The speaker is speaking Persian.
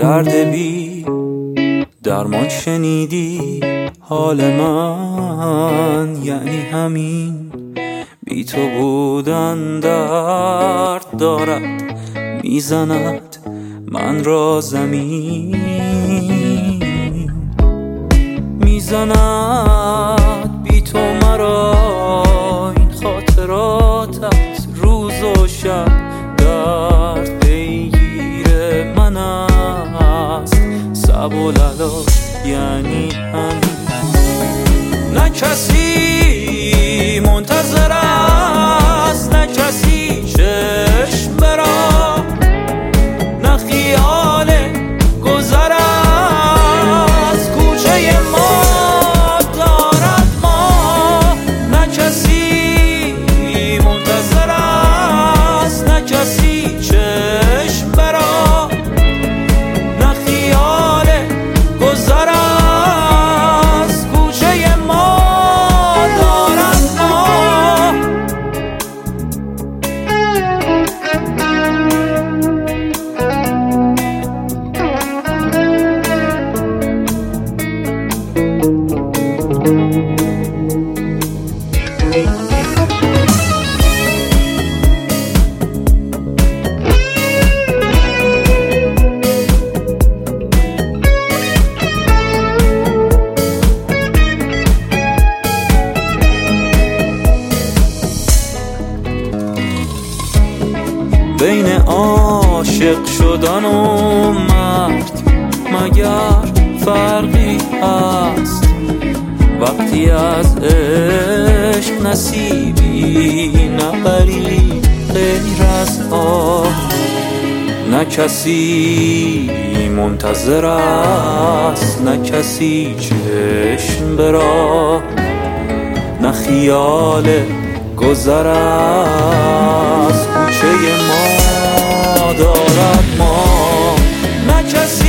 درد بی درمان شنیدی حال من، یعنی همین بی تو بودن درد دارد میزند من را زمین، میزند بی تو مرا این خاطراتت روز و شب، درد پیگیر من است صعب و للاش یعنی همین. نه کسی منتظر است، نه کسی چشم برا، نه خیال گذر از کوچه ما دارد ما. نه کسی منتظر است، نه کسی چشم برا، نه خیال گذر از کوچه ما دارد ما. بین عاشق شدن و مرد مگر فرقی هست؟ وقتی از عشق نصیبی نبری غیر از آه. نه کسی منتظر است، نه کسی چشم برا، نه خیال گذر از کوچه ما دارد ما. نه کسی